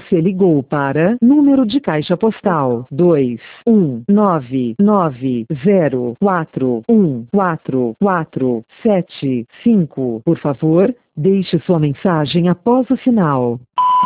Você ligou para número de caixa postal 21990414475. Por favor, deixe sua mensagem após o sinal.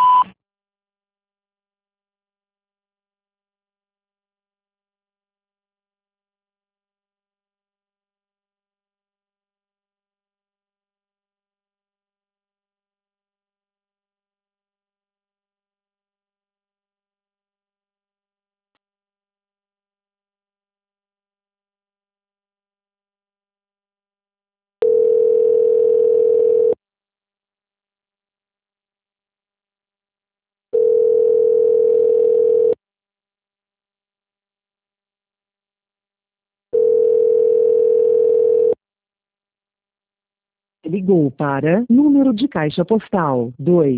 Ligou para número de caixa postal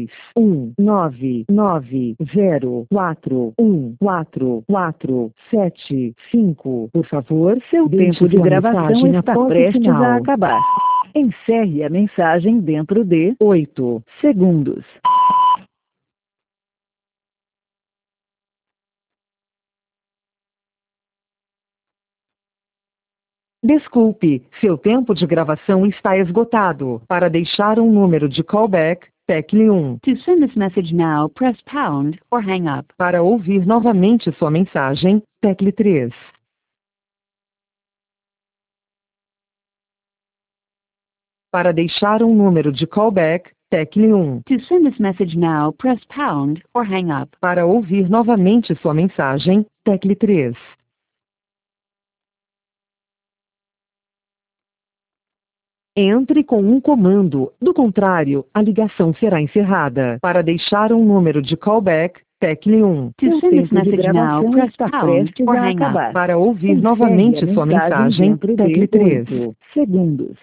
21990414475. Por favor, Seu tempo de gravação está prestes a acabar. acabar. Encerre a mensagem dentro de 8 segundos. Desculpe, seu tempo de gravação está esgotado. Para deixar um número de callback, tecle 1. To send this message now, press pound or hang up. Para ouvir novamente sua mensagem, tecle 3. Para deixar um número de callback, tecle 1. To send this message now, press pound or hang up. Para ouvir novamente sua mensagem, tecle 3. Entre com um comando, do contrário, a ligação será encerrada. Para deixar um número de callback, tecle 1. To send this message now, press pound or hang up. Para ouvir Encerre novamente a sua mensagem, dentro tecle de 3. 8 segundos.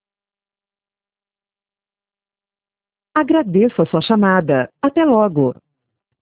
Agradeço a sua chamada. Até logo.